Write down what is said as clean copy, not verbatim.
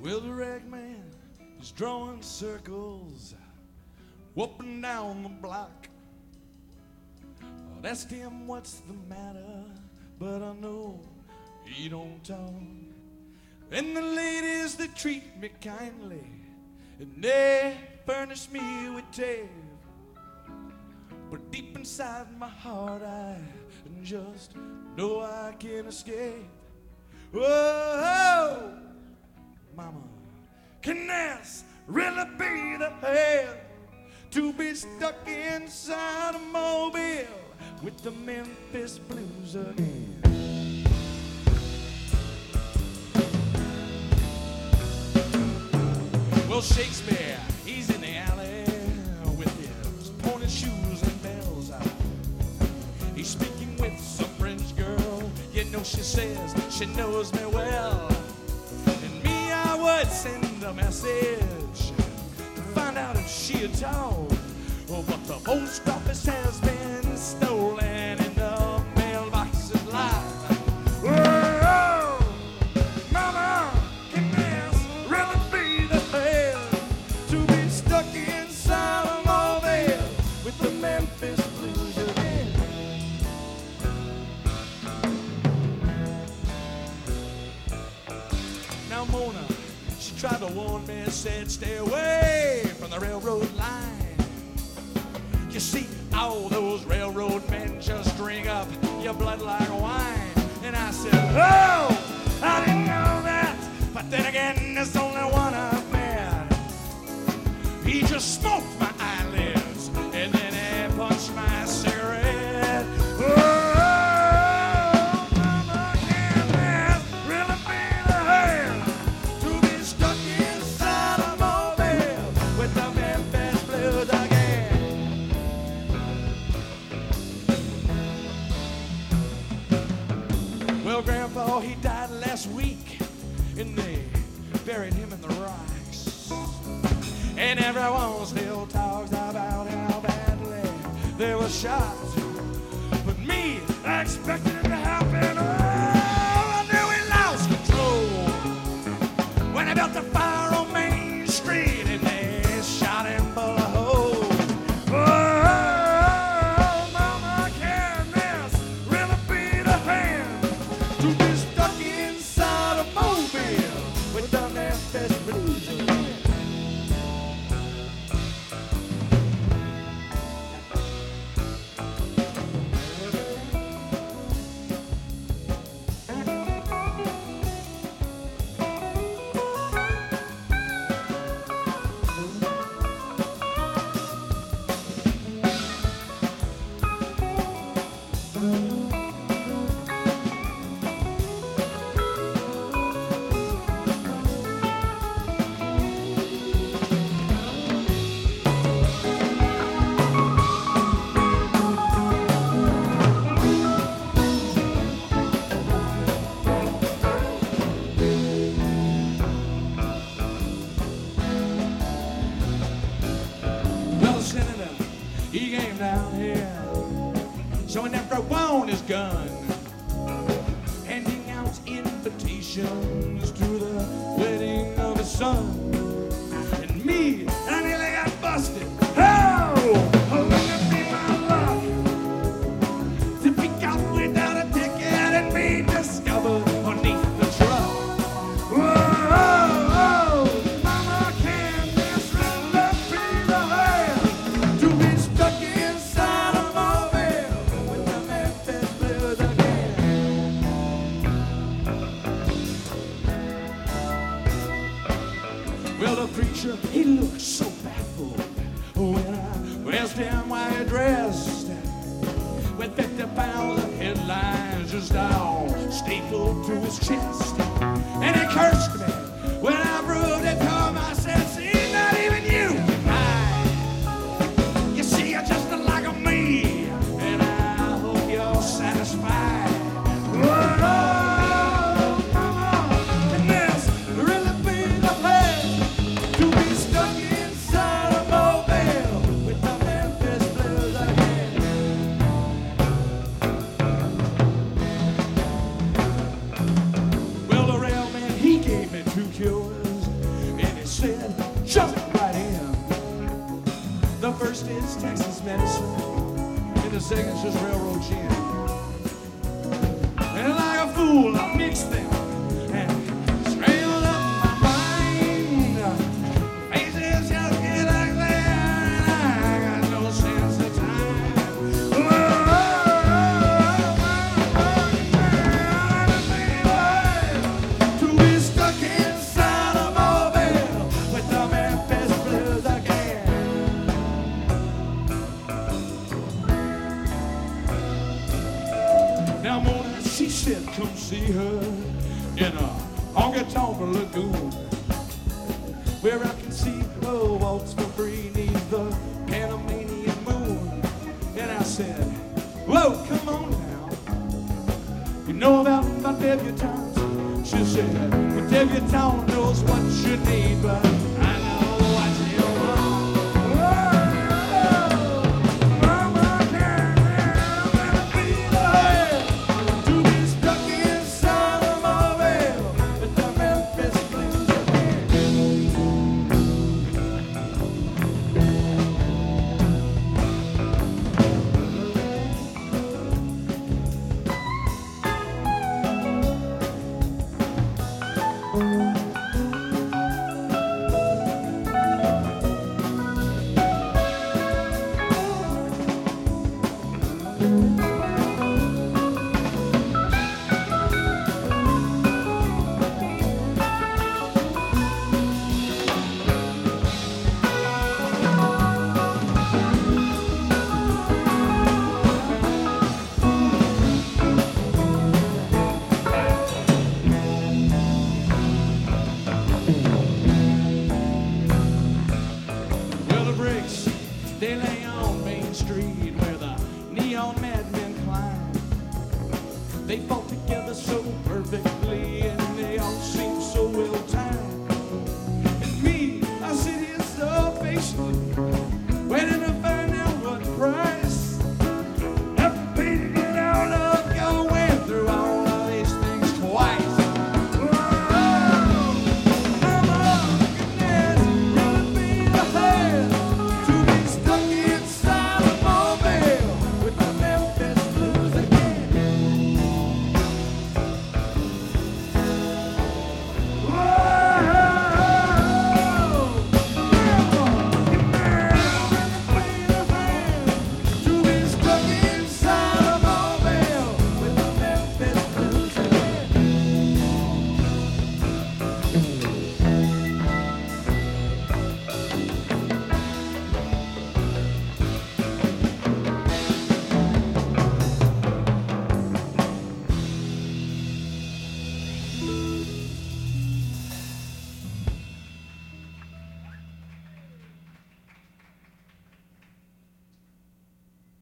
Well, the ragman is drawing circles up and down the block. I asked him what's the matter, but I know he don't talk. And the ladies, they treat me kindly, and they furnish me with tape. But deep inside my heart, I just know I can't escape. Whoa, mama, can this really be the hell? To be stuck inside a mobile with the Memphis Blues again. Well, Shakespeare, he's in the alley with his pointed shoes and bells out. He's speaking with some French girl. You know, she says she knows me well. And me, I would send a message to find out if she had told. Oh, but the post office has been stolen and the mailbox is locked. Whoa, mama, can this really be the hell? To be stuck inside a mobile with the Memphis Blues again. Now Mona, she tried to warn me, said stay away from the railroad line. You see, all those railroad men just drink up your blood like wine. And I said, oh, I didn't know that. But then again, there's only one I've met. He just smoked my eyelids, and then he punched my cigarette. Oh, mama, can this really be the hell? To be stuck inside a mobile with the Memphis Blues again. Well, Grandpa, he died last week, and they buried him in the rocks. And everyone still talks about how badly they were shot. But me, I expected it to happen. Oh, I knew he lost control when he built the fire on Main Street, and they shot him full of holes. Oh, mama, can this really be the hand? To be stuck inside a mobile with the Memphis Blues again. He came down here, showing everyone his gun, handing out invitations to the wedding of his son. And me, I nearly got busted. Oh, wouldn't it be my luck to peek out without a ticket and be discovered beneath the truck? Whoa, mama, can this really be the hell? To be stuck inside a mobile with the Memphis Blues again. Well, the preacher, he looked so baffled when I asked him why he dressed with 50 pounds of headlines just all stapled to his chest. And he cursed me when I proved it to him. I said, see, not even you can hide. You see, you're just like me, and I hope you're satisfied. Whoa, mama, can this really be the place? To be stuck inside a mobile with the Memphis Blues again. Well, fool, I mixed them and scrambled up my mind. Faces just get ugly, and I got no sense of time. To be stuck inside a mobile with the Memphis Blues again. Now Mona, she said, come see her in a honky-tonk lagoon, where I can see her waltz for free neath the Panamanian moon. And I said, whoa, come on now, you know about my debutantes? She said, well, debutante knows what you need, but I know what you want. They lay on Main Street where the neon madmen climb. They fought together so